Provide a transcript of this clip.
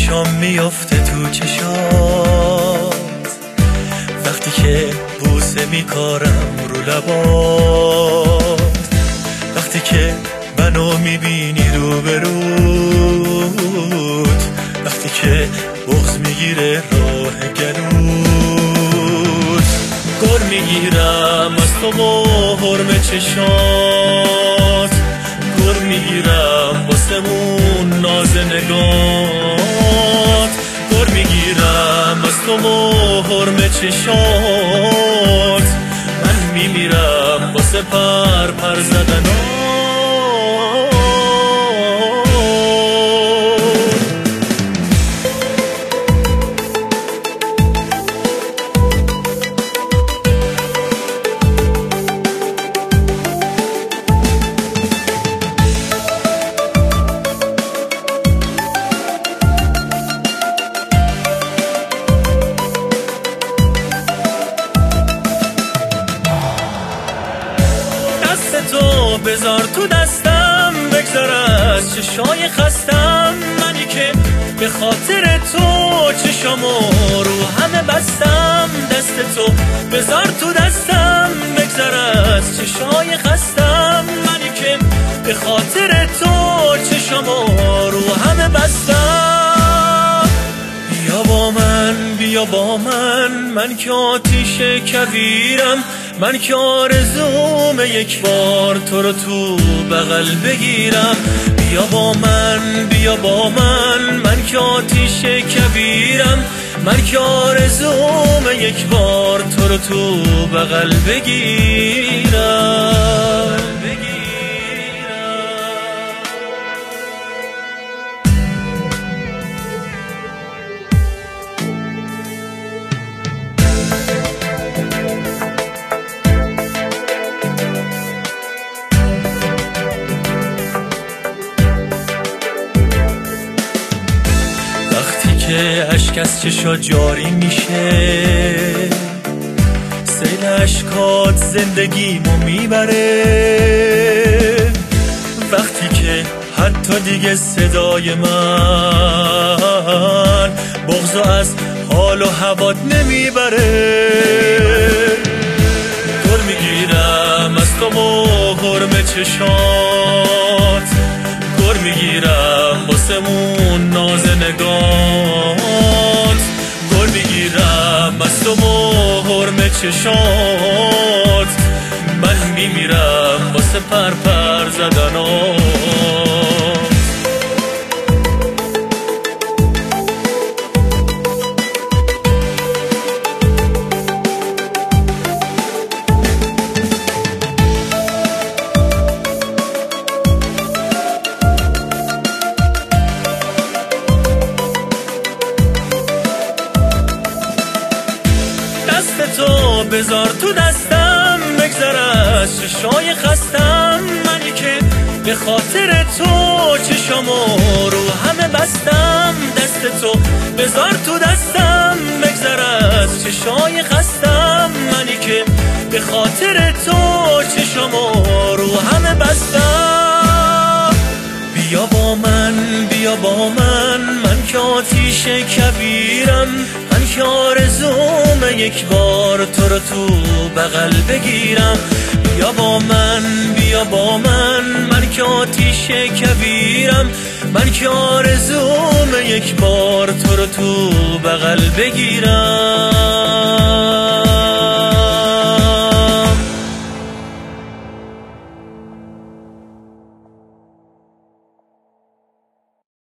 چشام میفته تو چشات، وقتی که بوسه میکارم رو لبات، وقتی که منو میبینی رو بروت، وقتی که بغض میگیره راه گلوت. گر میگیرم از تو و حرم چشات، گر میگیرم واسمون ناز نگات، گر میگیرم از تو و حرم چشات، من میمیرم واسه پر زدنات. تو بذار تو دستم، بگذار از چشای خستم، منی که به خاطر تو چشامو رو همه بستم. دست تو بذار تو دستم، بگذار از چشای خستم، منی که به خاطر تو چشامو رو همه بستم. بیا با من، بیا با من که آتیش کویرم، من که آرزوم یک بار تو رو تو بغل بگیرم. بیا با من، بیا با من که آتیش کویرم، من که آرزوم یک بار تو رو تو بغل بگیرم. که اشک از چشا جاری میشه، سیل اشکات زندگیمو میبره، وقتی که حتی دیگه صدای من بغضو از حال و هوات نمیبره. گر میگیرم از تو و حرم چشات، گر میگیرم واسمون ناز نگات، گر میگیرم از تو و حرم چشات، من میمیرم واسه پر زدنات. دست تو بذار تو دستم، بگذار از چشای خستم، منی که به خاطر تو چشامو رو همه بستم. دست تو بذار تو دستم، بگذار از چشای خستم، منی که به خاطر تو چشامو رو همه بستم. بیا با من، بیا با من که آتیش کویرم، من که آرزوم یک بار تو رو تو بغل بگیرم. بیا با من، بیا با من که آتیش کویرم، من که آرزوم یک بار تو رو تو بغل بگیرم.